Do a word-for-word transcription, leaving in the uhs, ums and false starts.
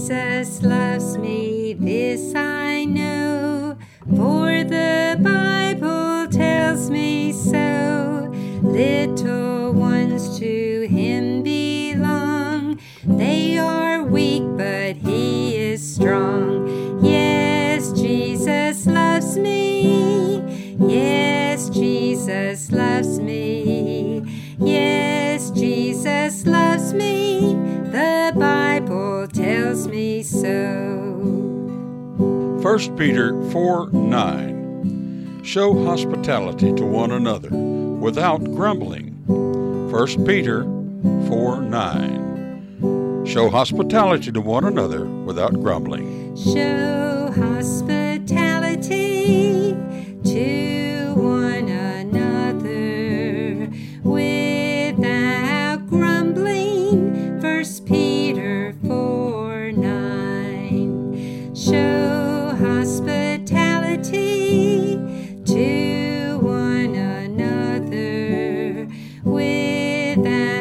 Jesus loves me, this I know, for the Bible tells me so. Little ones to him belong. They are weak, but he is strong. Yes, Jesus loves me. Yes, Jesus loves me. Yes, Jesus loves me. The Bible tells me so. First Peter four nine. Show hospitality to one another without grumbling. First Peter four nine. Show hospitality to one another without grumbling. Show hospitality to one another without grumbling. First Peter four nine. Show hospitality to one another without